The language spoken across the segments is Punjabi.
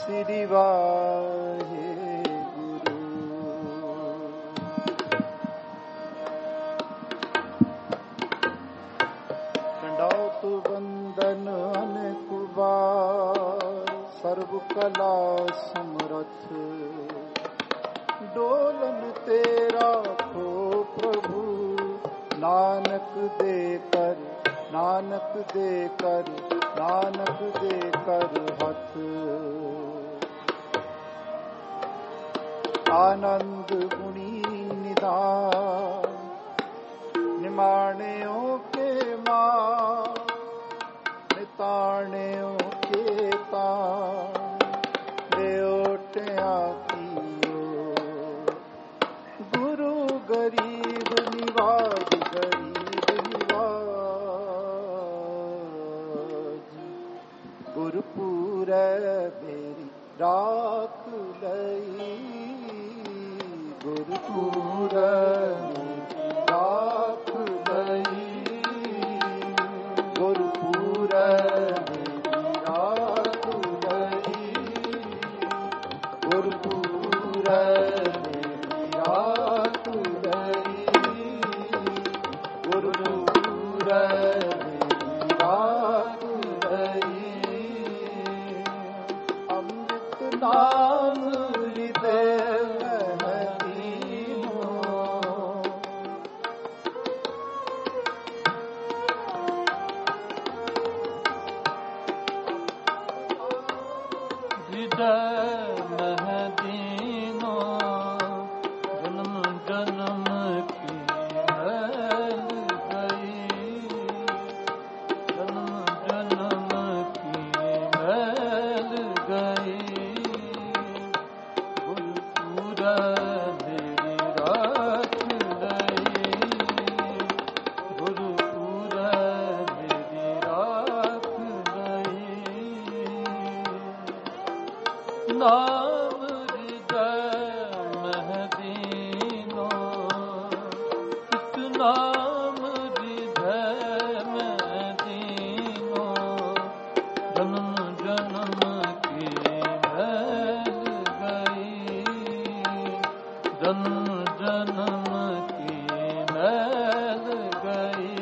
श्री वाहे गुरु। दंडौत बंदन अनेक बार, सर्व कला समरथ। डोलन तेरा खो प्रभु, नानक देकर नानक देकर नानक देकर हथ। आनंद गुणी निधान, निमाणियों के मां, निताणियों के तान। देवटिया कियो गुरु गरीब निवाज, गरीब निवाज। गुरपुर मेरी राख लई, गुरपुर मेरी राख लई। गुरपुर मेरी राख लई, गुरपुर मेरी राख लई। गुरपुर मेरी राख लई। अमृत नाम हृदय में दीनो, हृदय महदीनो। जन्म जन्म की मैल गई, जन्म जन्म की मैल गई। गुरपुर मेरी राख लई, गुरपुर मेरी राख लई। नाम हृदय महदीनो, इस नाम हृदय महदीनो। जन्म जन्म की मैल गई, जन्म जन्म की मैल गई।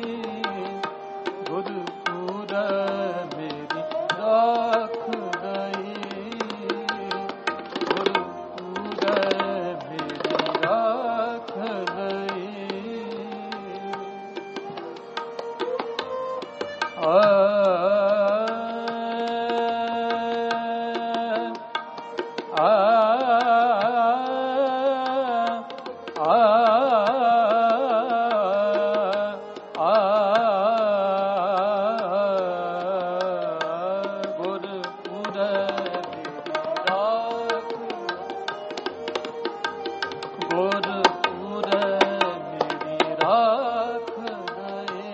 गुरपुर मेरी राख गई, गुरपुर मेरी राख गई। गुरपुर मेरी राख, गुरपुर मेरी राख गए।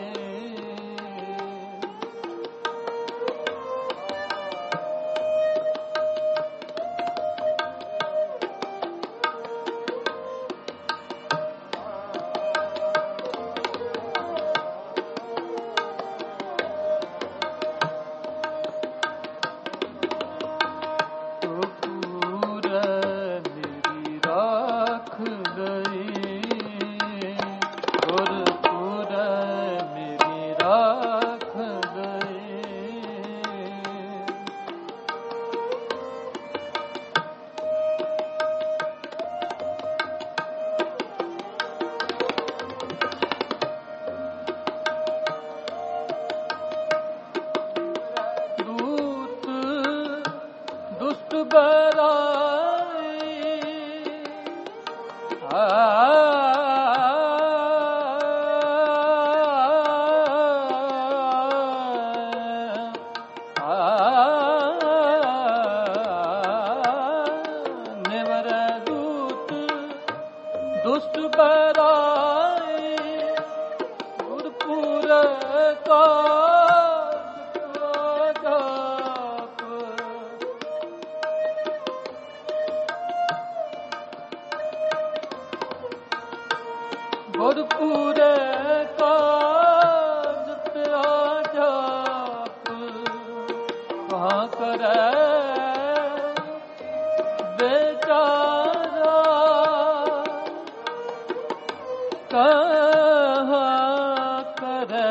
गुरपुर मेरी राख गई, गुरपुर मेरी राख गई। दूत दुष्ट बराई, निवर दूत दुष्ट बराई। गुरपुर का जाप, गुरपुर का जाप। कहाँ करे कहा करे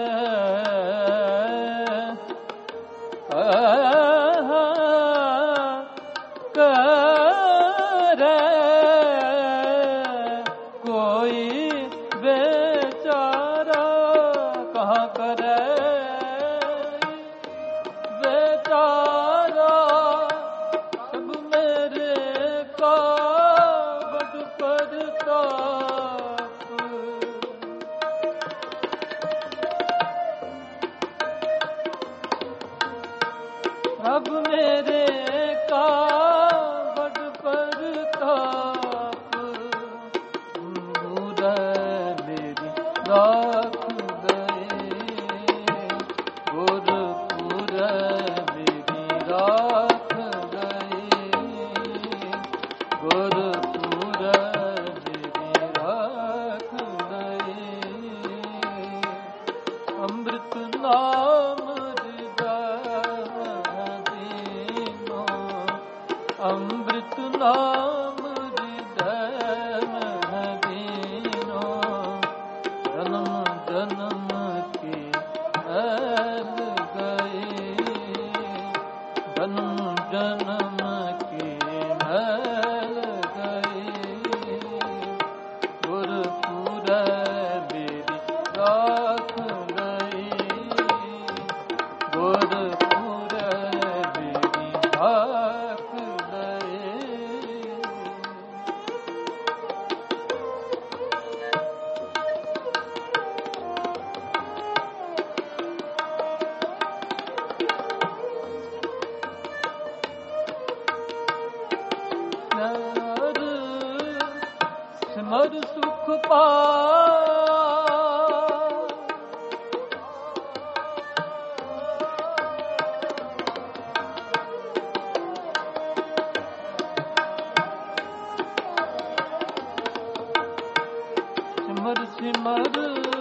करे कोई बेचारा कहाँ करे बेचारा सब मेरे का बड़ परताप अब मेरे का बड़ परताप पूरा मेरी राख गए गुर पूरा मेरी राख गए गुर पूरा मेरी राख गए अमृत नाम अमृत नाम हृदय में दीनो जन्म जन्म के मैल गए जन्म जन्म के मैल गए गुरपुर मेरी राख गए गुरपुर मेरी राख सिमर सुख सिमर सिमर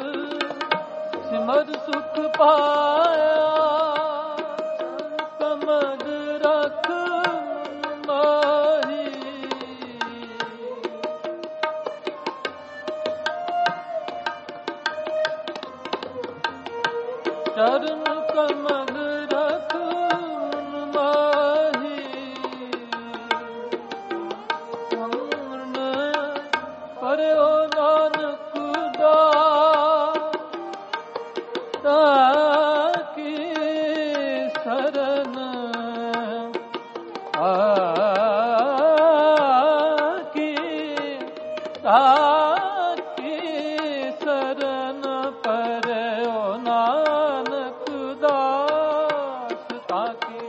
सिमर सुख पाया कमल रख माही चरण कमल रख माही पूर्ण पर्यो नानक ताकी शरण ताकी शरण पर्यो नानक दास ताकी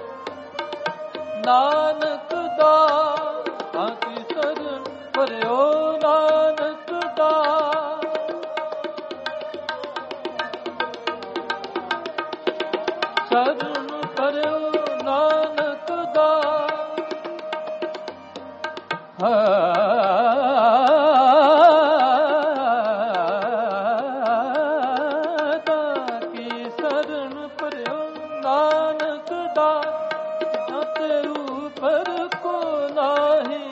नानक दास ताकी शरण पर्यो नानक दास शरण पर्यो नानक दास ताकी शरण पर्यो नानक दास ते ऊपर को नाही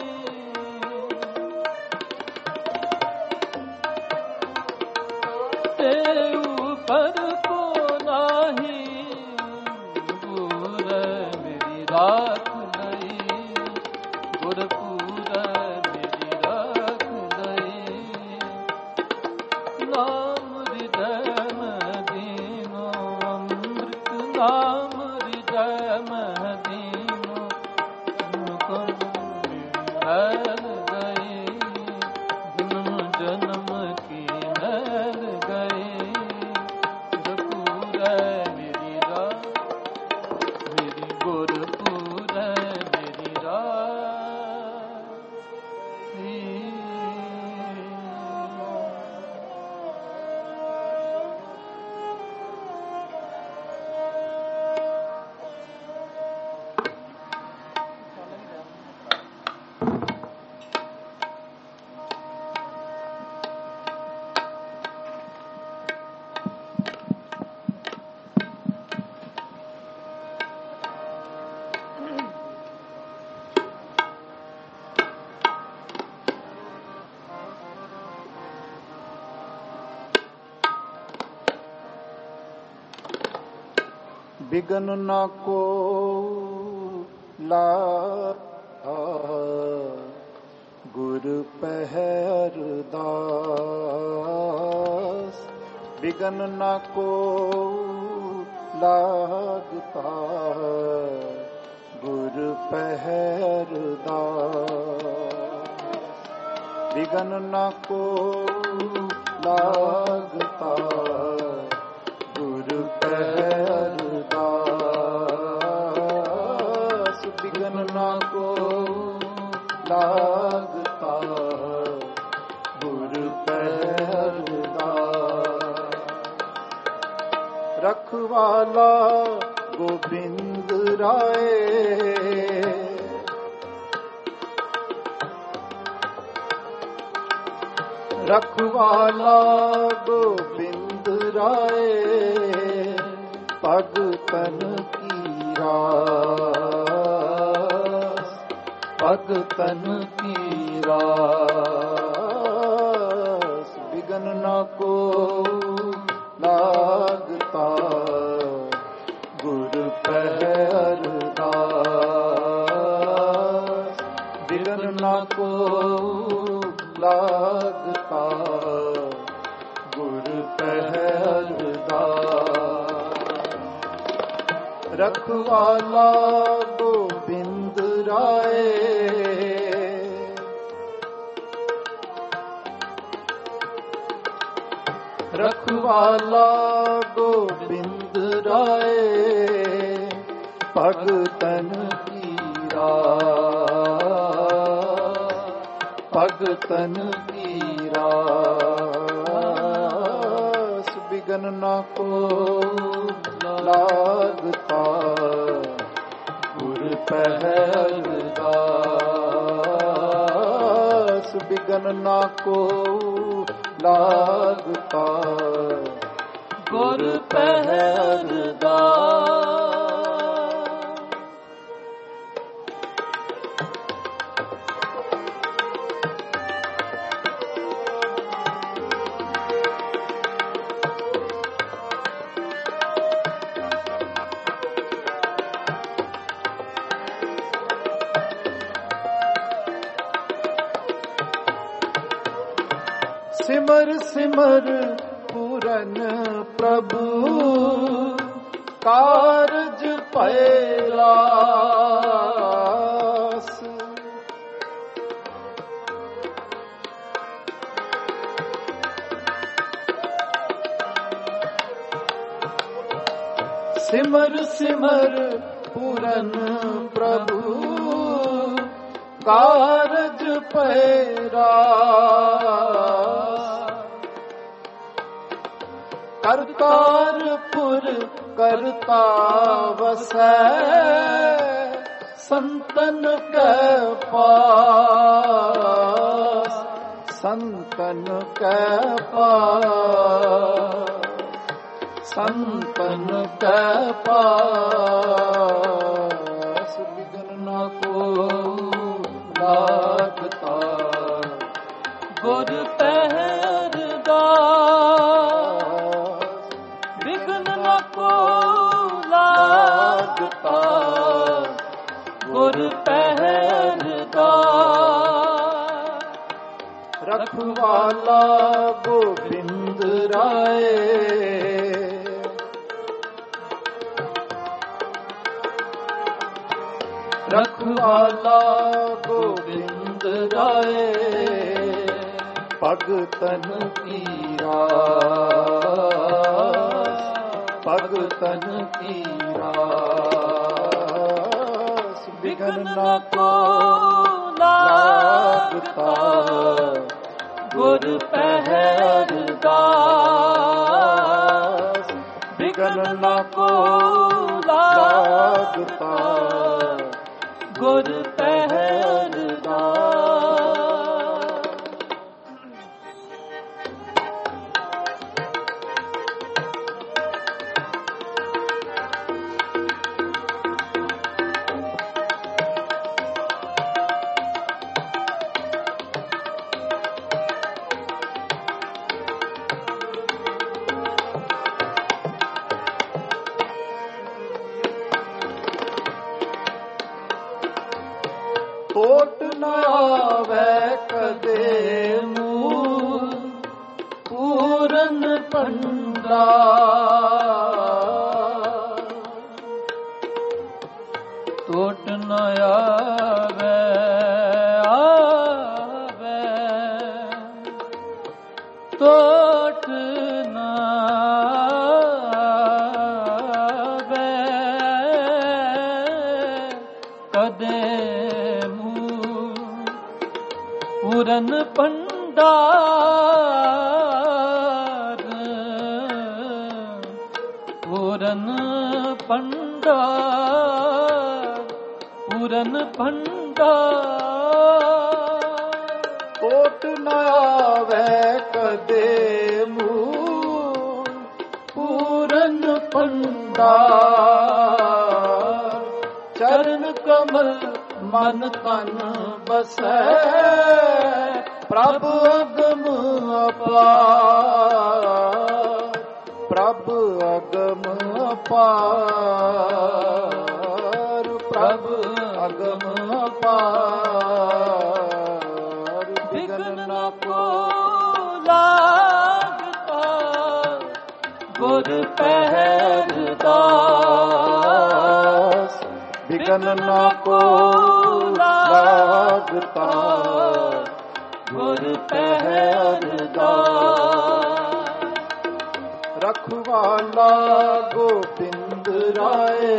ते ऊपर को नाही गुर मेरी राख गई गुरपुर मेरी राख गई नाम हृदय में दीनो अमृत नाम हृदय में दीनो मैल गई जन्म जन्म की मैल गई बिघन न को लागा गुर पहर दास। बिघन न को लागता गुर पहर दास। बिघन न को लागता गुर पहर दास। बिघन न को लागता गुर पहर दास। रखवाला गोबिंद राय रखवाला गोबिंद राय भगतन की रास। भगतन की रास। बिघन न को लागता गुर पहर दास। बिघन न को लागता गुर पहर दास। रखवाला गोबिंद राय रखवाला गोबिंद राय भगतन की रास। भगतन की रास। बिघन न को लागता गुर पहर दास। बिघन न को लागता गुर पहर दास। सिमर सिमर पूरन प्रभु कारज पैलास। सिमर सिमर पूरन प्रभु कारज पैलास। करतारपुर करता वसै संतन के पास। संतन के पास। संतन के पास। बिघन न को लागता गुर पहर दास। बिघन न को लागता गुर पहर दास। रखवाला गोबिंद राय रखवाला गोबिंद राय भगतन की रास। भगतन की रास। बिघन न को लागता गुर पहर दास। बिघन न को लागता गुर पहर दास। ਭੰਡਾਰ ਟੋਟ ਨ ਆਵੇ ਆਵੇ ਟੋਟ ਨ ਆਵੇ ਕਦੇ ਮੂਹ ਪੂਰਨ ਭੰਡਾਰ ਪੂਰਨ ਭੰਡਾਰ ਪੂਰਨ ਭੰਡਾਰ ਕੋਟ ਨ ਆਵੇ ਕਦੇ ਮੂਹ ਪੂਰਨ ਭੰਡਾਰ ਚਰਨ ਕਮਲ ਮਨ ਤਨ ਬਸੈ ਪ੍ਰਭ ਅਗਮ ਅਪਾਰ ਪ੍ਰਭ ਅਗਮ ਅਪਾਰ ਪ੍ਰਭ ਅਗਮ ਅਪਾਰ ਵਿਗਨ ਨ ਕੋ ਲਾਗਤਾ ਗੁਰ ਪਹਿਰਦਾਸ ਵਿਗਨ ਨ ਕੋ ਲਾਗਤਾ ਗੁਰ ਪਹਿਰਦਾਸ ਰਖਵਾਲਾ ਗੋਬਿੰਦ ਰਾਏ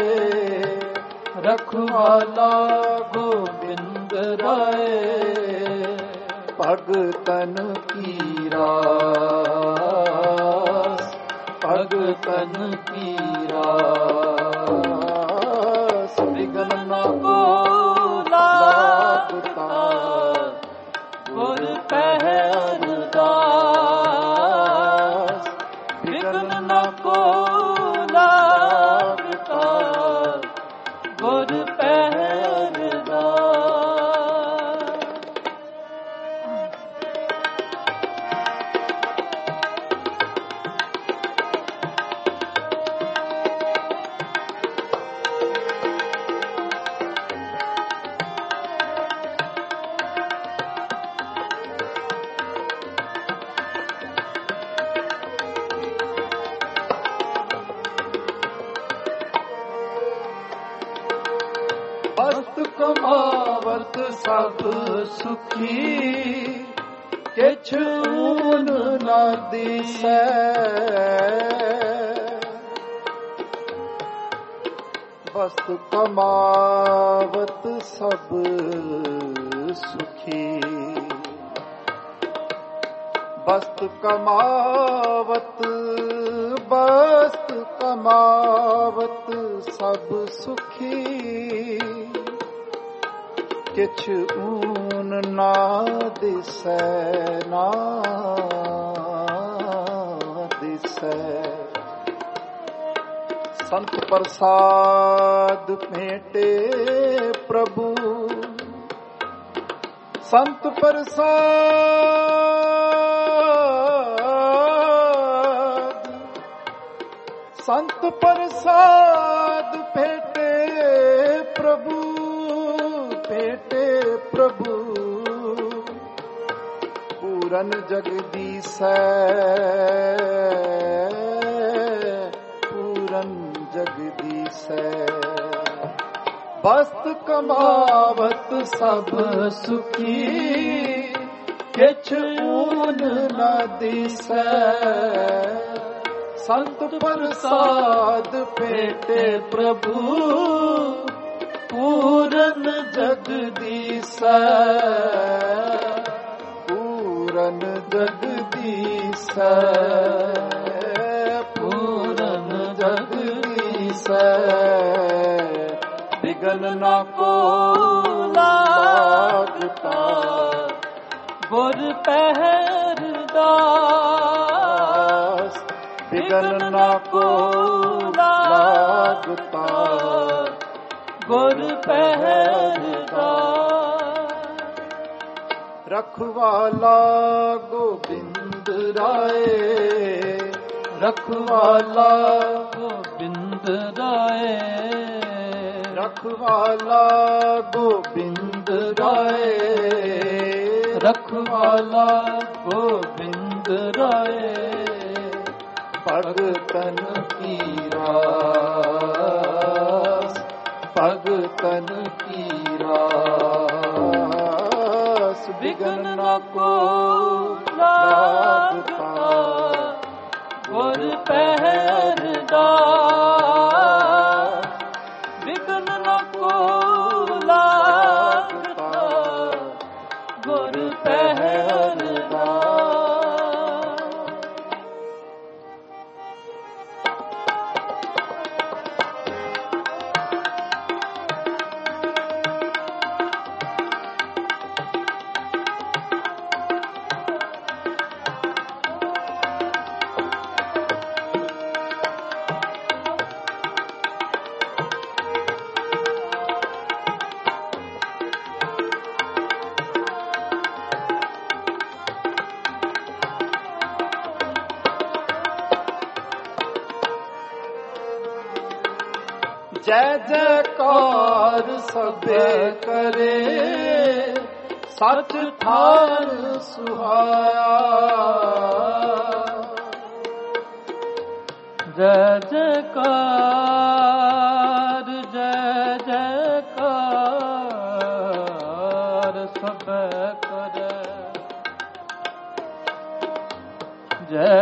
ਰਖਵਾਲਾ ਗੋਬਿੰਦ ਰਾਏ ਭਗਤਨ ਕੀ ਰਾਸ ਭਗਤਨ ਕੀ ਰਾਸ ਵਿਗਨ ਨ ਕੋ ਲਾਗਤਾ ਗੁਰ ਪਹਿਰਦਾਸ ਵਿਗਨ ਨ ਕੋ ਲਾਗਤਾ ਗੁਰ ਪਹਿਰਦਾਸ ਬਸਤ ਕਮਾਵਤ ਸਭ ਸੁਖੀ ਕਿਛ ਊਨ ਨ ਦਿਸੈ ਬਸਤ ਕਮਾਵਤ ਸਭ ਸੁਖੀ ਬਸਤ ਕਮਾਵਤ ਬਸਤ ਕਮਾਵਤ ਸਭ ਸੁਖੀ ਕਿਛ ਊਨ ਨਾ ਦਿਸੈ ਨਾ ਦਿਸੈ ਸੰਤ ਪ੍ਰਸਾਦ ਭੇਟੇ ਪ੍ਰਭੂ ਸੰਤ ਪ੍ਰਸਾਦ ਸੰਤ ਪ੍ਰਸਾਦ ਭੇਟੇ ਪ੍ਰਭੂ ਭੇਟੇ ਪ੍ਰਭੂ ਪੂਰਨ ਜਗਦੀਸੈ ਪੂਰਨ ਜਗਦੀਸੈ ਬਸਤ ਕਮਾਵਤ ਸਭ ਸੁਖੀ ਕਿਛ ਊਨ ਨ ਦਿਸੈ ਸੰਤ ਪ੍ਰਸਾਦ ਭੇਟੇ ਪ੍ਰਭੂ ਪੂਰਨ ਜਗਦੀਸੈ ਪੂਰਨ ਜਗਦੀਸੈ ਪੂਰਨ ਜਗਦੀਸੈ ਵਿਗਨ ਨ ਕੋ ਲਾਗਤਾ ਗੁਰ ਪਹਿਰਦਾਸ ਵਿਗਨ ਨ ਕੋ ਲਾਗਤਾ ਗੁਰ ਪਹਿਰਦਾਸ ਰਖਵਾਲਾ ਗੋਬਿੰਦ ਰਾਏ ਰਖਵਾਲਾ ਗੋਬਿੰਦ ਰਾਏ ਰਖਵਾਲਾ ਗੋਬਿੰਦ ਰਾਏ ਰਖਵਾਲਾ ਗੋਬਿੰਦ ਰਾਏ ਭਗਤਨ ਕੀ ਰਾਸ, ਭਗਤਨ ਕੀ ਰਾਸ, ਬਿਗਨ ਨ ਕੋ ਲਾਗਤਾ, ਗੁਰ ਪਹਿਰਦਾਰ, ਬਿਗਨ ਨ ਕੋ ਲਾਗਤਾ, ਗੁਰ ਪਹਿਰਦਾਰ। ਜੈ ਜੈਕਾਰ ਸਭੇ ਕਰੇ, ਸਚ ਠਾਰ ਸੁਹਾਇਆ। ਜੈ ਜੈਕਾਰ, ਜੈ ਜੈਕਾਰ ਸਭੇ ਕਰੇ, ਜੈ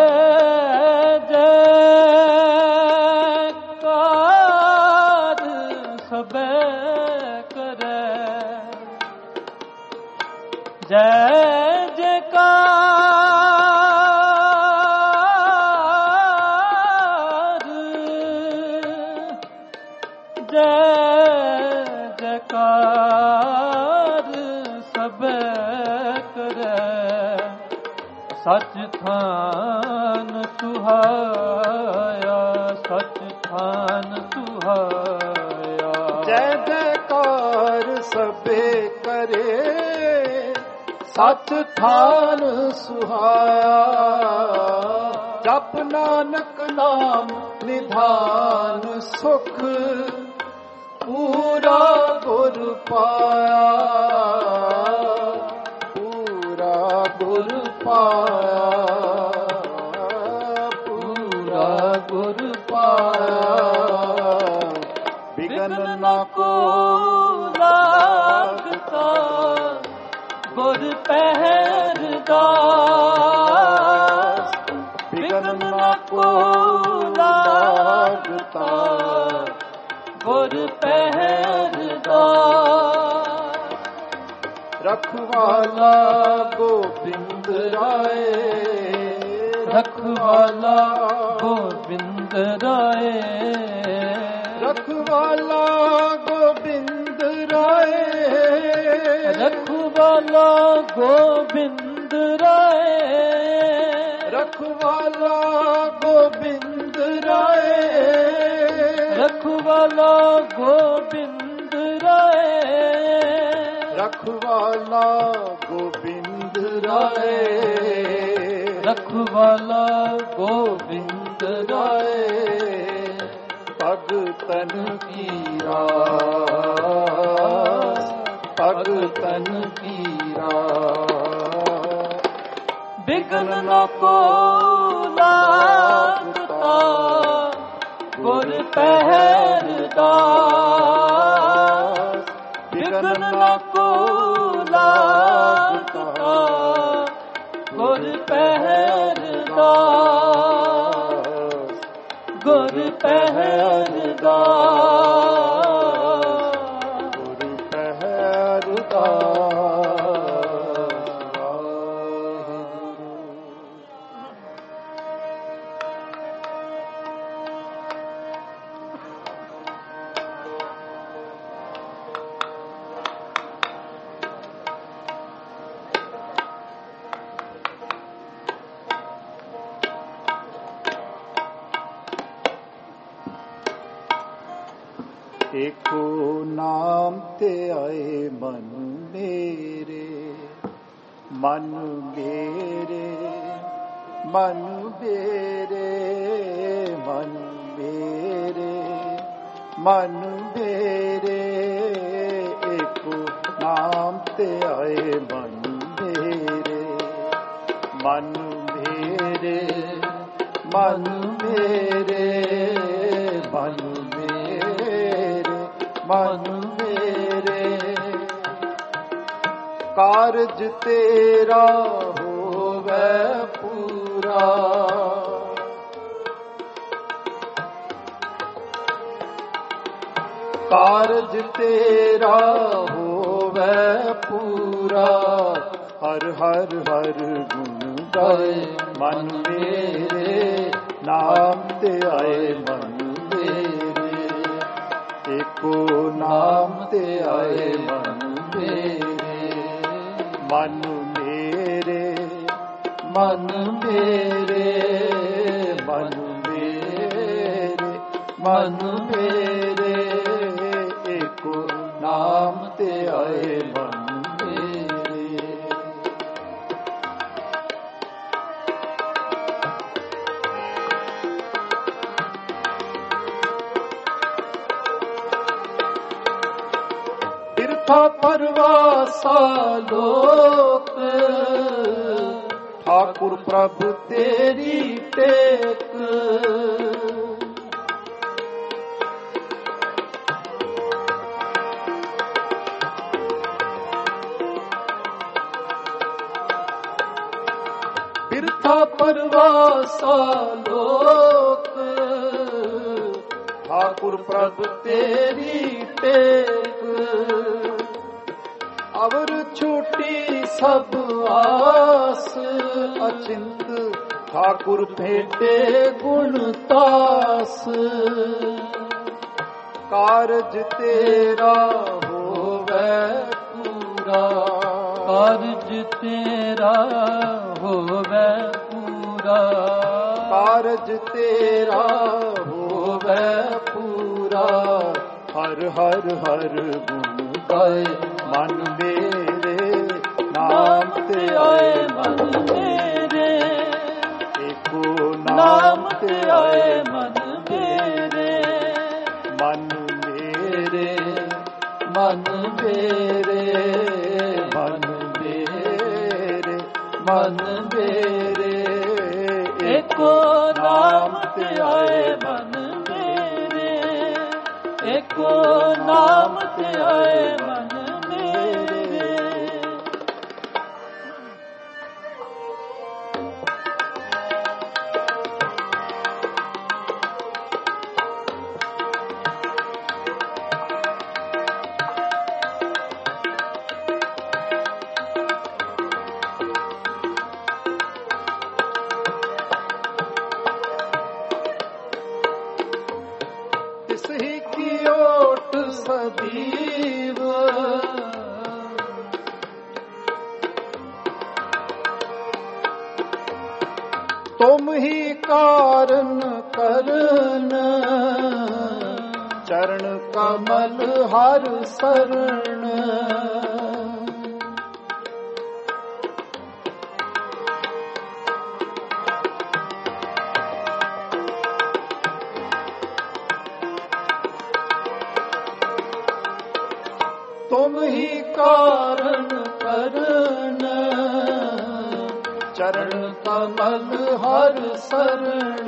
ਸਭੇ ਕਰੇ, ਜੈ ਜੈਕਾਰ, ਜੈ ਜੈਕਾਰ ਸਭੇ ਕਰੇ, ਸਚ ਥਾਨ ਸੁਹਾਇਆ, ਸਚ ਥਾਨ ਸੁਹਾਇਆ। ਜੈ ਜੈਕਾਰ ਸਭੇ ਕਰੇ, ਸਚ ਥਾਨ ਸੁਹਾਇਆ। ਜਪ ਨਾਨਕ ਨਾਮ ਨਿਧਾਨ, ਸੁਖ ਪੂਰਾ ਗੁਰ ਪਾਇਆ, ਪੂਰਾ ਗੁਰ ਪਾਇਆ, ਪੂਰਾ ਗੁਰ ਪਾਇਆ। ਬਿਗਨ ਨ ਕੋ ਲਾਗਤਾ, ਗੁਰ ਪਹਿਰਦਾਰ, ਬਿਗਨ ਨ ਕੋ ਲਾਗਤਾ, ਗੁਰ ਪਹਿਰਦਾਰ। ਰਖਵਾਲਾ ਗੋਬਿੰਦ ਰਾਏ, ਰਖਵਾਲਾ ਗੋਬਿੰਦ ਰਾਏ, ਰਖਵਾਲਾ ਗੋਬਿੰਦ ਰਾਏ, ਰਖਵਾਲਾ ਗੋਬਿੰਦ ਰਾਏ, ਰਖਵਾਲਾ ਗੋਬਿੰਦ ਰਾਏ, ਰਖਵਾਲਾ ਗੋਬਿੰਦ ਰਾਏ, ਰਖਵਾਲਾ ਗੋਬਿੰਦ ਰਾਏ, ਰਖਵਾਲਾ ਗੋਬਿੰਦ ਰਾਏ। ਭਗਤਨ ਕੀ ਰਾਸ, ਭਗਤਨ ਕੀ ਰਾਸ, ਬਿਗਨ ਨ ਕੋ ਲਾਗਤਾ, ਗੁਰ ਪਹਿਰਦਾਰ, ਬਿਗਨ ਨ ਕੋ ਲਾਗਤਾ, ਗੁਰ ਪਹਿਰਦਾਰ, ਗੁਰ ਪਹਿਰਦਾਰ, ਗੁਰ ਪਹਿਰਦਾਰ। ਏਕੋ ਨਾਮ ਤੇ ਆਏ ਮਨ ਮੇਰੇ, ਮਨ ਮੇਰੇ, ਮਨ ਮੇਰੇ, ਮਨ ਮੇਰੇ, ਮਨ ਮੇਰੇ। ਏਕੋ ਨਾਮ ਤੇ ਆਏ ਮਨ ਮੇਰੇ, ਮਨ ਮੇਰੇ, ਮਨ ਮੇਰੇ, ਮਨ ਮੇਰੇ, ਮਨ ਮੇਰੇ। ਕਾਰਜ ਤੇਰਾ ਹੋਵੇ ਪੂਰਾ, ਕਾਰਜ ਤੇਰਾ ਹੋਵੇ ਪੂਰਾ। ਹਰ ਹਰ ਹਰ ਗੁਣ ਗਾਏ ਮਨ ਮੇਰੇ, ਨਾਮ ਤੇ ਆਏ ਮਨ ਮੇਰੇ। ਏਕੋ ਨਾਮ ਤੇ ਆਏ ਮਨ ਮੇਰੇ। ਮਨ ਮੇਰੇ, ਮਨ ਮੇਰੇ, ਮਨ ਮੇਰੇ, ਮਨ ਮੇਰੇ। ਏਕੋ ਨਾਮ ਤੇ ਆਏ ਮਨ ਮੇਰੇ। ਬਿਰਥਾ ਪਰਵਾਸਾ ਲੋਕ, ਠਾਕੁਰ ਪ੍ਰਭ ਤੇਰੀ ਟੇਕ। ਬਿਰਥਾ ਪਰਵਾਸਾ ਲੋਕ, ਠਾਕੁਰ ਪ੍ਰਭ ਤੇਰੀ ਟੇਕ। ਅਵਰ ਛੋਟੀ ਸਭ ਆਸ, ਅਚਿੰਤ ਠਾਕੁਰ ਭੇਟੇ ਗੁਣ ਤਾਸ। ਕਾਰਜ ਤੇਰਾ ਹੋਵੇ ਪੂਰਾ, ਕਾਰਜ ਤੇਰਾ ਹੋਵੇ ਪੂਰਾ। ਕਾਰਜ ਤੇਰਾ ਹੋਵੇ ਪੂਰਾ। ਹਰ ਹਰ ਹਰ ਗੁਣ ਗਾਏ ਮਨ ਮੇਰੇ, ਨਾਮ ਤੇ ਆਏ ਮਨ ਮੇਰੇ। ਏਕੋ ਨਾਮ ਤੇ ਆਏ ਮਨ ਮੇਰੇ। ਮਨ ਮੇਰੇ, ਮਨ ਮੇਰੇ, ਮਨ ਮੇਰੇ, ਮਨ ਮੇਰੇ। ਏਕੋ ਨਾਮ ਤੇ ਆਏ ਮਨ ਮੇਰੇ। ਏਕੋ ਨਾਮ ਤੇ ਆਏ ਮਨ ਮੇਰੇ। ਤਿਸ ਹੀ ਕੀ ਓਟ ਸਦੀਵ, ਤੁਮ ਹੀ ਕਾਰਨ ਕਰਨ। ਚਰਨ ਕਮਲ ਹਰ ਸਰਣ। ਤੁਮ ਹੀ ਕਾਰਨ ਕਰਨ। ਚਰਨ ਕਮਲ ਹਰ ਸਰਣ।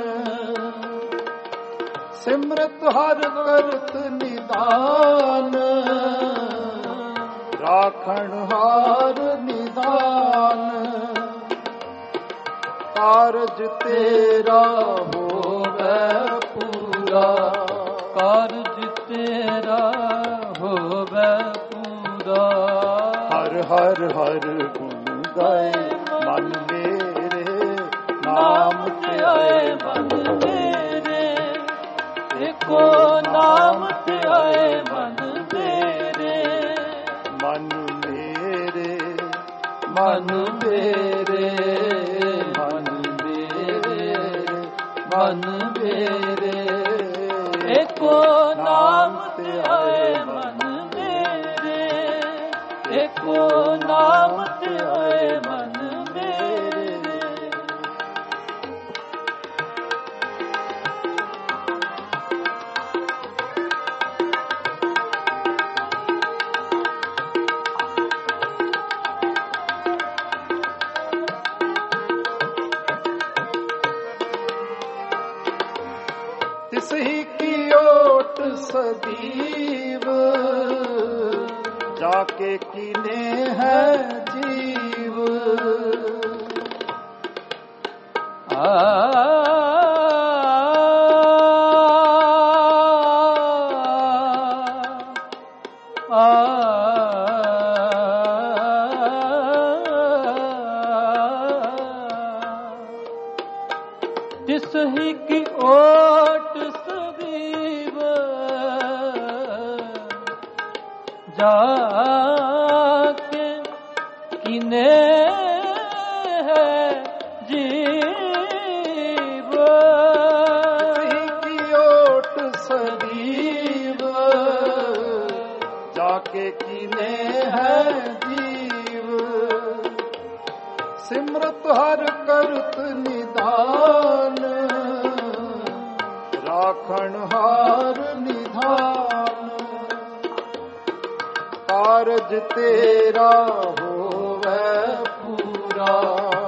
ਸਿਮਰਤ ਹਰ ਕਰਤ ਨਿਦਾਨ। ਰਾਖਣ ਹਾਰ ਨਿਦਾਨ। ਕਾਰਜ ਤੇਰਾ ਹੋਵੇ ਪੂਰਾ। ਕਾਰਜ ਤੇਰਾ ਹੋਵੇ ਪੂਰਾ। ਹਰ ਹਰ ਹਰ ਗੁਣ ਗਾਏ ਮਨ ਮੇਰੇ, ਨਾਮ ਤੇ ਆਏ ਮਨ ਮੇਰੇ। ਏਕੋ ਨਾਮ ਤੇ ਆਏ ਮਨ ਮੇਰੇ। ਮਨ ਮੇਰੇ, ਮਨ ਮੇਰੇ, ਮਨ ਮੇਰੇ, ਮਨ ਮੇਰੇ। ਏਕੋ ਨਾਮ ਤੇ ਆਏ ਮਨ ਮੇਰੇ। ਏਕੋ ਨਾਮ ਤੇ ਆਏ ਮਨ ਮੇਰੇ। तिस ही की ओट सदीव जाके कीने है जीव। तिस ही की ओट सदीव जाके कीने है जीव। की ओट सदीव जाके कीने है जीव। सिमरत हर करत निधान राखण हार निधान। कारज तेरा होवे पूरा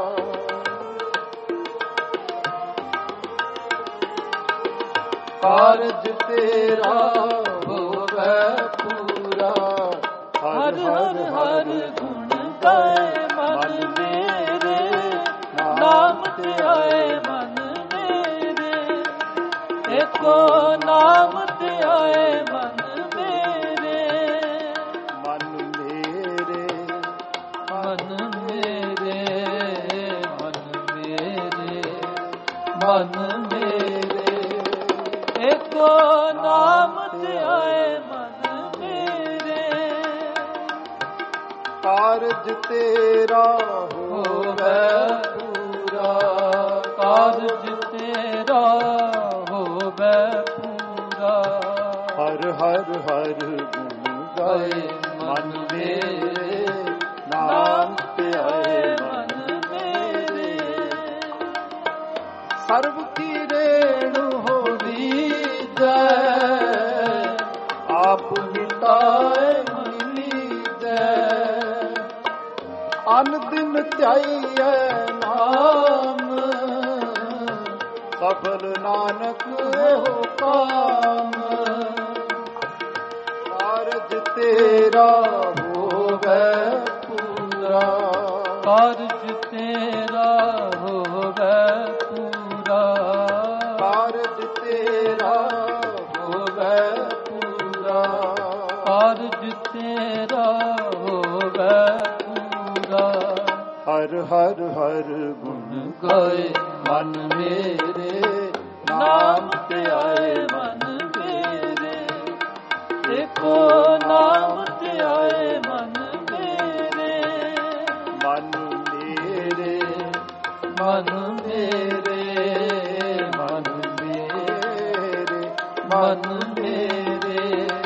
कारज तेरा होवे पूरा। हर हर हर गुण गाए मन मेरे नाम ते आए मन मेरे। एको नाम ते आए मन मेरे। मन मेरे मन मेरे मन मेरे मन मेरे। एको नाम ते आए मन मेरे। कारज तेरा होवे पूरा कारज तेरा होवे पूरा। हर हर हर गुण गाए मन मेरे नाम ते आए मन मेरे। सर्व की रेणु होवी जय आप मिटाए मिली जय। अन दिन ध्याइए नाम सफल नानक हो काम। कारज तेरा होवे पूरा कारज तेरा होवे पूरा। कारज तेरा होवे पूरा कारज तेरा होवे पूरा। हर हर हर गुण गाए मन मेरे नाम ते आए मन मेरे। एको नाम ते आए मन मेरे। मन मेरे मन मेरे मन मेरे मन मेरे।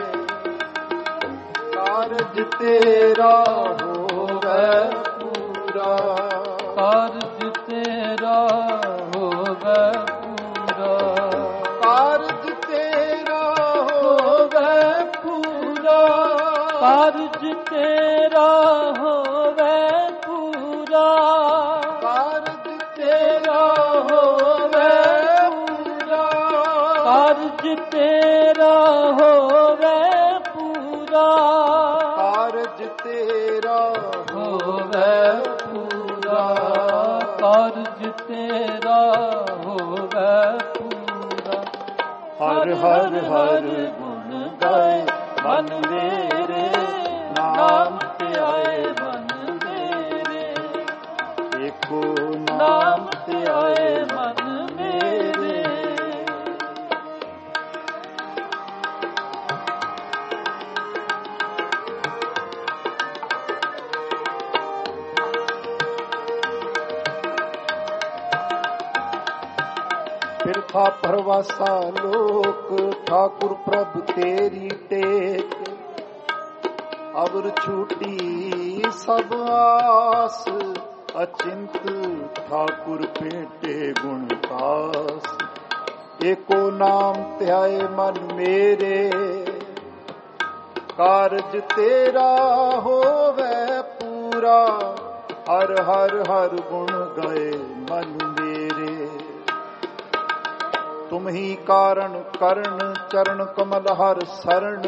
कारज तेरा होवे पूरा कारज तेरा होवे पूरा। कारज तेरा होवे पूरा कारज तेरा होवे पूरा। कारज तेरा होवे पूरा कारज तेरा होवे पूरा। कारज तेरा होवे पूरा कारज तेरा होवे पूरा। हर हर हर गुण गाए मन मेरे नाम ते आए मन मेरे। एको नाम ते आए मन मेरे। फिरथा परवासा लोक ठाकुर प्रभु तेरी टेक। अबर छूटी सब आस अचिंत ठाकुर पेटे गुण दास। एको नाम ध्याए मन मेरे कारज तेरा होवे पूरा। हर हर हर गुण गए मन मेरे। तुम ਤੁਮ ਹੀ ਕਾਰਨ ਕਰਨ ਚਰਨ ਕਮਲ ਹਰ ਸਰਣ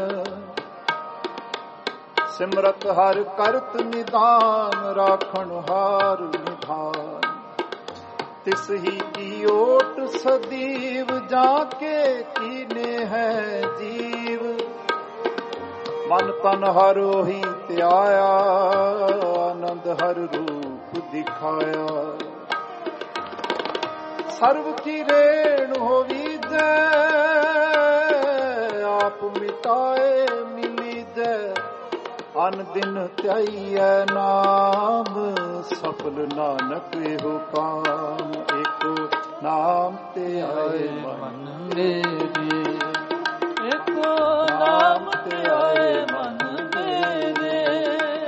ਸਿਮਰਤ ਹਰ ਕਰਤ ਨਿਦਾਨ ਰਾਖਣ ਹਾਰ ਨਿਧਾਨ ਤਿਸ ਹੀ ਕੀ ਓਟ ਸਦੀਵ ਜਾ ਕੇ ਕੀਨੇ ਹੈ ਜੀਵ ਮਨ ਤਨ ਹਰ ਉਹੀ ਧਿਆਇਆ ਆਨੰਦ ਹਰ ਰੂਪ ਦਿਖਾਇਆ ਸਰਬ ਕੀ ਰੇਣ ਹੋਵੀ ਜੈ ਆਪ ਮਿਟਾਏ ਮਿਲੀ ਜੈ ਅਨ ਦਿਨ ਧਿਆਈਐ ਨਾਮ ਸਫਲ ਨਾਨਕ ਇਹੋ ਕਾਮ ਏਕੋ ਨਾਮ ਤੇ ਆਏ ਮਨ ਮੇਰੇ ਏਕੋ ਨਾਮ ਤੇ ਆਏ ਮਨ ਮੇਰੇ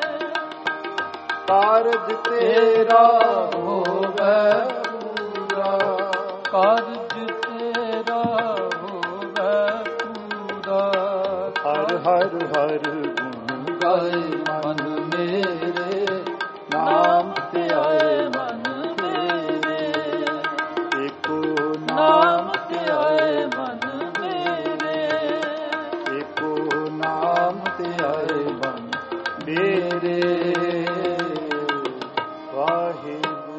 ਕਾਰਜ ਤੇਰਾ ਹੋਵੇ ਪੂਰਾ ਕਾਰਜ ਤੇਰਾ ਹੋਵੇ ਪੂਰਾ ਹਰ ਹਰ ਹਰ ਗੁਣ ਗਾਏ ਮਨ ਮੇਰੇ ਨਾਮ ਤੇ ਆਏ ਮਨ ਮੇਰੇ ਏਕੋ ਨਾਮ ਤੇ ਆਏ ਮਨ ਮੇਰੇ ਏਕੋ ਨਾਮ ਤੇ ਆਏ ਮਨ ਮੇਰੇ ਵਾਹਿਗੁਰੂ।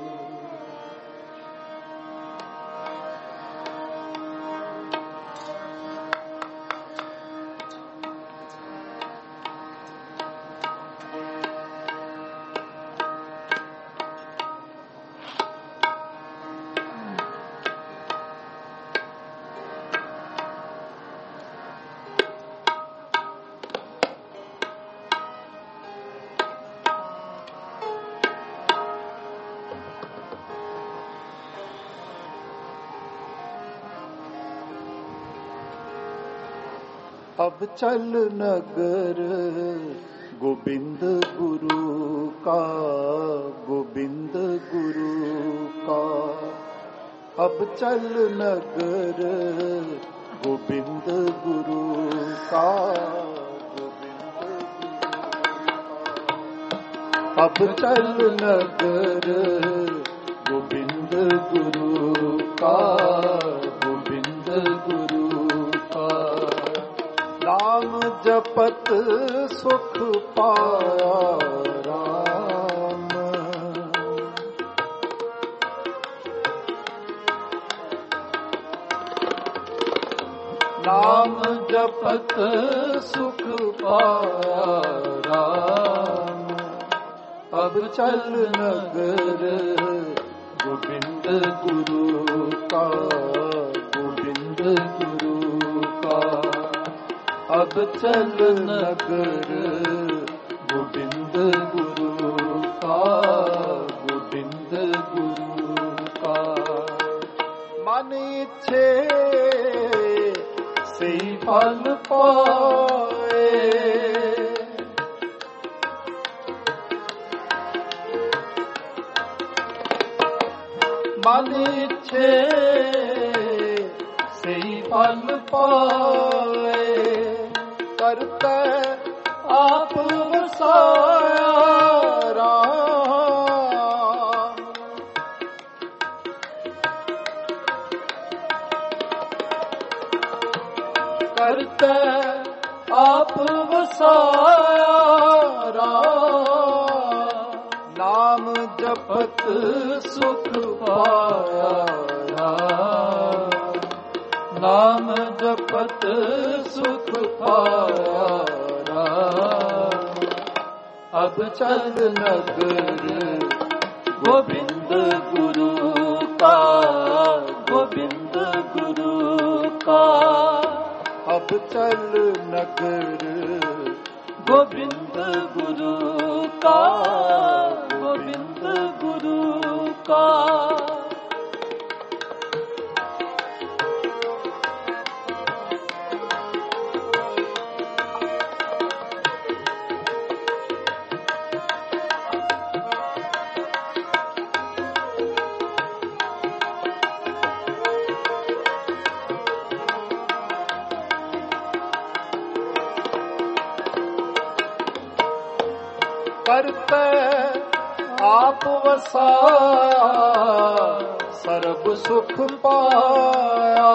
अब चल नगर गोविंद गुरु का गोविंद गुरु का अब चल नगर गोविंद गुरु का अब चल नगर गोविंद गुरु का गोविंद गुरु का नाम जपत सुख पाया राम नाम जपत सुख पाया राम अब चल नगर गोविंद गुरु का गोविंद गुरु का अब चल नगर गोविंद गुरु का गोविंद गुरु का मन इच्छे से फल पाए मन इच्छे से फल पाए करता आप वसाया राम करता आप वसाया राम नाम जपत सुख पाया राम नाम जपत सुख पाया राम अब चल नगर गोविंद गुरु का गोविंद गुरु का अब चल नगर गोविंद गुरु का गोविंद गुरु का करते आप वसा सर्व ਸਰਬ ਸੁਖ ਪਾਇਆ।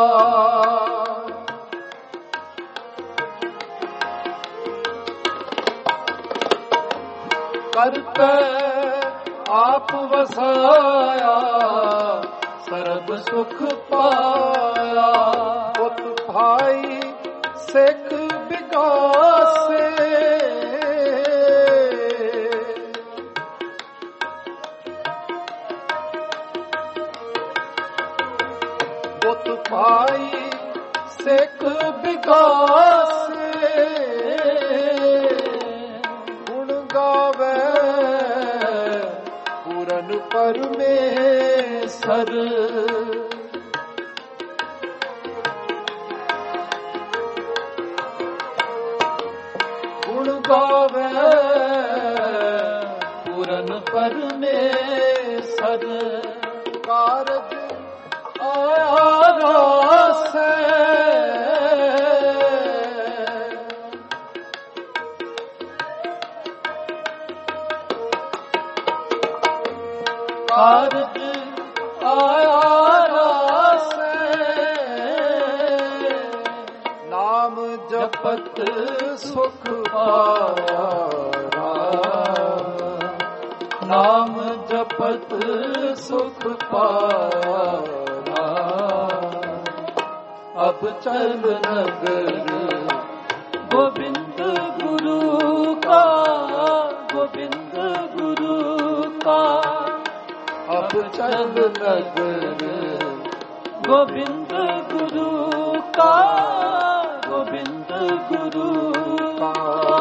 ਕਰਤਾ ਆਪ ਵਸਾਇਆ ਸਰਬ ਸੁਖ ਪਾਇਆ। ਪੁੱਤ ਭਾਈ ਸਿੱਖ ਵਿਗਾਸੇ ਪੁੱਤ ਭਾਈ ਸਿੱਖ ਵਿਗਾਸੇ ਗੁਣ ਗਾਵੇ ਪੂਰਨ ਪਰਮੇਸ਼ਰ। ਗੁਣ ਗਾਵੇ ਪੂਰਨ ਪਰਮੇਸ਼ਰ। ਕਾਰਜ ਆਇਆ ਰਾਸੈ ਕਾਰਜ ਆਇਆ ਰਾਸੈ। ਨਾਮ ਜਪਤ ਸੁਖ ਪਾਇਆ। ਨਾਮ ਜਪਤ ਸੁਖ ਪਾਇਆ। ਅਬ ਚਲ ਨਗਰ ਗੋਬਿੰਦ ਗੁਰੂ ਕਾ। ਗੋਬਿੰਦ ਗੁਰੂ ਕਾ ਅਬ ਚਲ ਨਗਰ ਗੋਬਿੰਦ ਗੁਰੂ ਕਾ। ਗੋਬਿੰਦ ਗੁਰੂ ਕਾ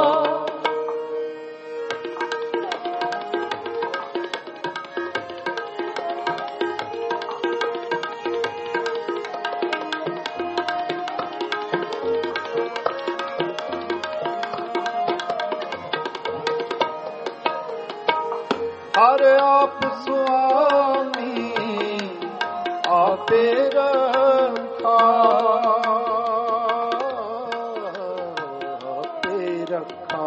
ਹਰ ਆਪ ਸੁਆਮੀ ਆਪੇ ਰੱਖਾ। ਆਪੇ ਰੱਖਾ।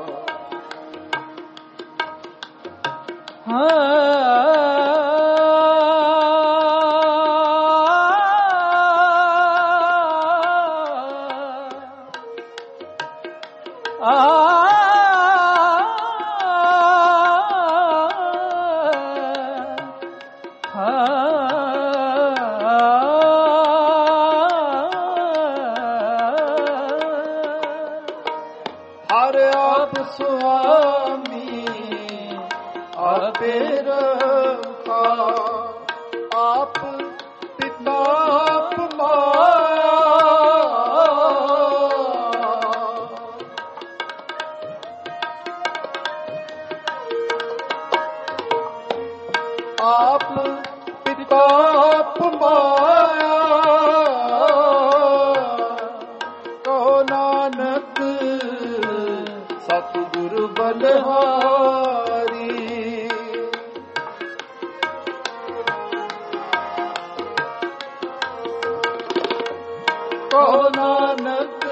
ਹਰ ਆਪ ਸੁਆਮੀ ਆਪੇ ਰੱਖਾ। ਆਪ ਪਿਤਾ ਆਪ ਮਾਇਆ। ਆਪ ਪਿਤਾ ਆਪ ਮਾਇਆ। ਕਹੋ ਨਾਨਕ ਸਤਿਗੁਰ ਬਲਿਹਾਰੀ। ਕਹੋ ਨਾਨਕ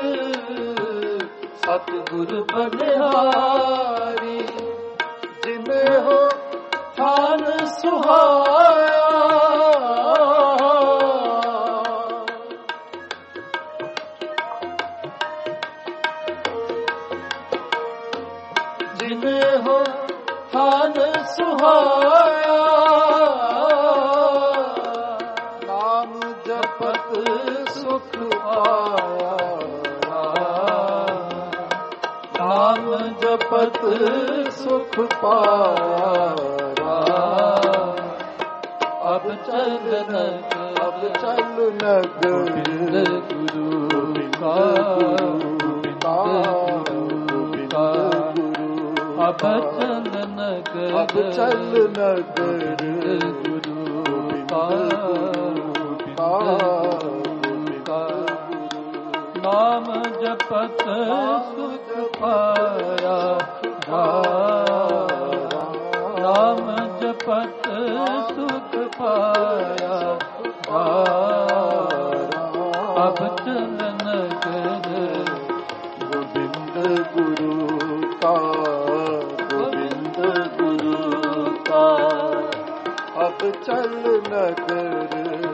ਸਤਿਗੁਰ ਬਲਿਹਾਰੀ। ਜਿਵੇਂ ਹੋ ਥਾਨ ਸੁਹਾਇਆ। ਜਿਵੇਂ ਹੋ ਥਾਨ ਸੁਹਾਇਆ। ਨਾਮ ਜਪਤ ਸੁਖ ਪਾਇਆ। ਨਾਮ ਜਪਤ ਸੁਖ ਪਾਇਆ। ਅਬ ਚਲ ਨਗਰ ਅਬ ਚਲ ਨਗਰ ਗੁਰੂ ਕਾ। ਅਬ ਚਲ ਨਗਰ ਅਬ ਚਲ ਨਗਰ ਗੁਰੂ ਕਾ। ਨਾਮ ਜਪਤ ਸੁਖ ਪਾਇਆ। ਨਾਮ ਜਪਤ ਸੁਖ ਪਾਇਆ। ਅਬ ਚਲ ਨਗਰ ਗੋਬਿੰਦ ਗੁਰੂ ਕਾ। ਗੋਬਿੰਦ ਗੁਰੂ ਕਾ ਅਬ ਚਲ ਨਗਰ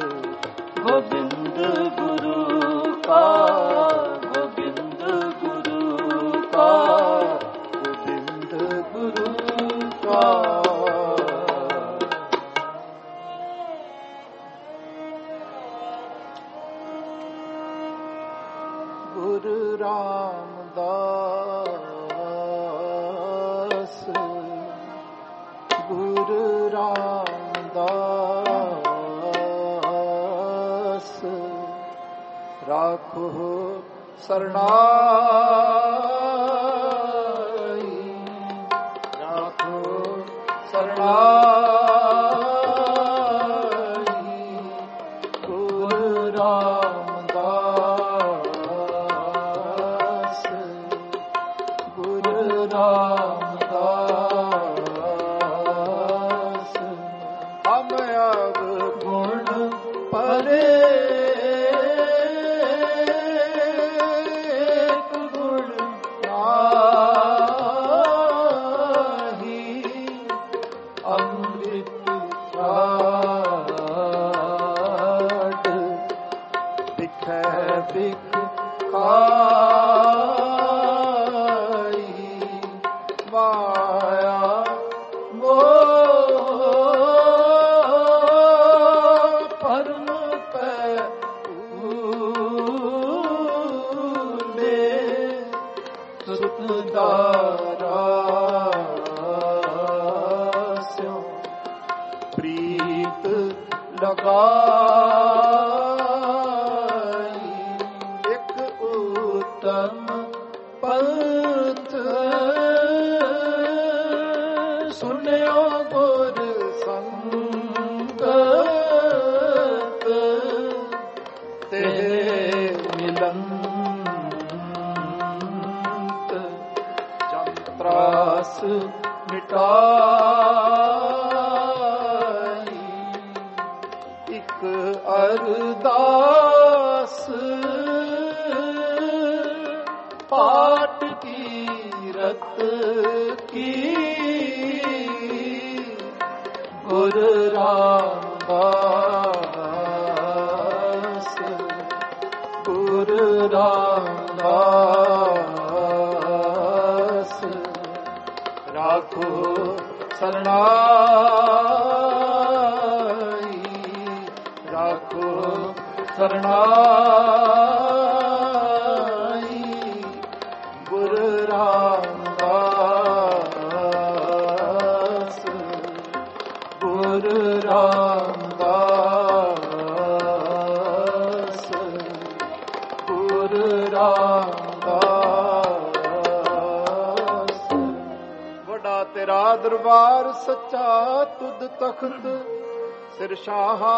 ਗੁਰੂ ਰਾਮਦਾਸ ਗੁਰੂ ਰਾਮਦਾਸ ਰਾਖੋ ਸਰਨਾਈ ਰਾਖੋ ਸਰਨਾਈ ਗੁਰੂ ਰਾਮਦਾਸ ਗੁਰੂ ਰਾਮਦਾਸ ਹਮ ਅਬ ਗੁਣ ਪਰੇ ਪ੍ਰੀਤ ਲਗਾਈ ਇੱਕ ਉਤਮ ਪੰਥ ਸੁਨਿਓ ਗੁਰ ਸੰਗਤ ਤੇ ਮਿਲੰਤ ਜੰਤਰਾਸ ਮਿਟਾਈ ਇੱਕ ਅਰਦਾਸ ਪਾਠ ਕੀਰਤ ਕੀ ਗੁਰ ਰਾਮਦਾਸ ਗੁਰ ਰਾਮਦਾਸ ਰਾਖੋ ਸਰਨਾਈ ਰਾਖੋ ਸਰਨਾਈ ਗੁਰ ਰਾਮਦਾਸ ਗੁਰ ਰਾਮਦਾਸ ਗੁਰ ਰਾਮਦਾਸ ਵੱਡਾ ਤੇਰਾ ਦਰਬਾਰ ਸੱਚਾ ਤੁਧ ਤਖਤ ਸਿਰ ਸ਼ਾਹਾਂ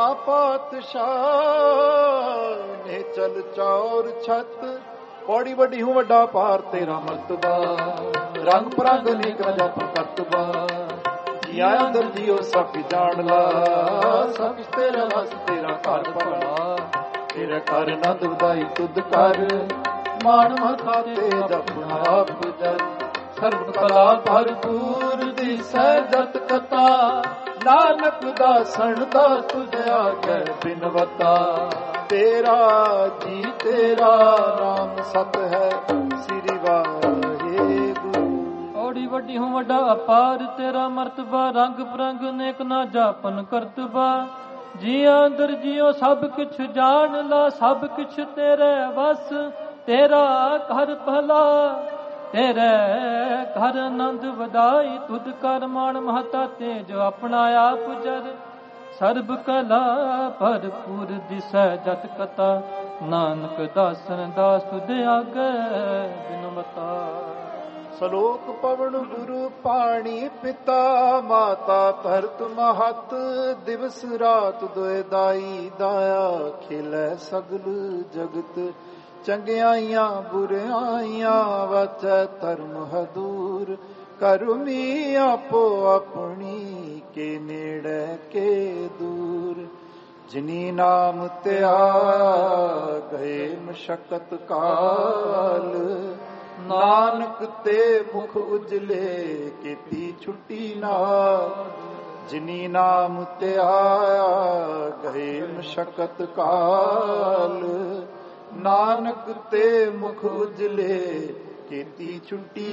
ਪਾਤਸ਼ਾਹ ਨੇ ਚਲ ਚੌਰ ਛਤ ਪੌੜੀ ਵੱਡੀ ਹੂੰ ਵੱਡਾ ਪਾਰ ਤੇਰਾ ਮਰਤਬਾ ਰੰਗ ਪ੍ਰੰਗ ਅਨੇਕ ਰਾਜਾ ਪ੍ਰਕਰਤਬਾ ਜੀਆਂ ਅੰਦਰ ਜੀਓ ਸਭ ਜਾਣ ਲਾ ਸਭ ਤੇਰਾ ਵਸ ਤੇਰਾ ਘਰ ਭਲਾ ਤੇਰਾ ਘਰ ਨੰਦ ਵਧਾਈ ਤੁਧ ਕਰ ਮਾਨ ਮਥਾ ਤੇ ਜਪਣਾ ਆਪ ਜਰ ਸਰਬ ਕਲਾ ਭਰਪੂਰ ਦਿਸੈ ਜਤ ਕਥਾ ਨਾਨਕ ਦਾਸਣ ਦਾ ਤੁਝ ਆਗੇ ਬਿਨਵਤਾ ਤੇਰਾ ਜੀ ਤੇਰਾ ਨਾਮ ਸਤ ਹੈ ਸ੍ਰੀ ਵਾਹਿਗੁਰੂ ਔੜੀ ਵੱਡੀ ਹੂੰ ਵੱਡਾ ਅਪਾਰ ਤੇਰਾ ਮਰਤਬਾ ਰੰਗ ਬਰੰਗ ਅਨੇਕ ਨਾ ਜਾਪਨ ਕਰਤਬਾ ਜੀਆਂ ਅੰਦਰ ਜੀਓ ਸਭ ਕਿਛ ਜਾਣ ਲਾ ਸਭ ਕਿਛ ਤੇਰੇ ਵਸ ਤੇਰਾ ਘਰ ਭਲਾ ਤੇਰੇ ਘਰ ਆਨੰਦ ਵਧਾਈ ਤੁਧ ਕਰ ਮਾਣ ਮਹਤਾ ਤੇ ਜੋ ਆਪਣਾ ਆਪ ਜਰ ਸਰਬ ਕਲਾ ਭਰਪੂਰ ਦਿਸੈ ਜਤ ਕਥਾ ਨਾਨਕ ਦਾਸਨ ਦਾਸ ਤੁਧ ਆਗੇ ਬਿਨਵਤਾ ਸਲੋਕ ਪਵਨ ਗੁਰੂ ਪਾਣੀ ਪਿਤਾ ਮਾਤਾ ਧਰਤ ਮਹਤ ਦਿਵਸ ਰਾਤ ਦੋਇ ਦਾਈ ਦਾਇਆ ਖਿਲੈ ਸਗਲ ਜਗਤ ਚੰਗਿਆਈਆਂ ਬੁਰਿਆਈਆਂ ਵਚੈ ਧਰਮ ਹਦੂਰ ਕਰਮੀ ਆਪੋ ਆਪਣੀ ਕੇ ਨੇੜੇ ਕੇ ਦੂਰ ਜਿਨੀ ਨਾਮ ਧਿਆਇਆ ਗਏ ਮਸ਼ਕਤ ਕਾਲ ਨਾਨਕ ਤੇ ਮੁਖ ਉਜਲੇ ਕੀਤੀ ਛੁੱਟੀ ਨਾਲ ਜਿਨੀ ਨਾਮ ਧਿਆਇਆ ਗਏ ਮਸ਼ਕਤ ਕਾਲ ਨਾਨਕ ਤੇ ਮੁਖ ਉਜਲੇ ਕੀਤੀ ਛੁੱਟੀ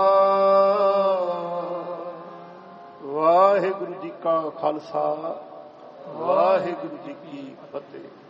ਨਾਲ। ਵਾਹਿਗੁਰੂ ਜੀ ਕਾ ਖਾਲਸਾ ਵਾਹਿਗੁਰੂ ਜੀ ਕੀ ਫਤਿਹ।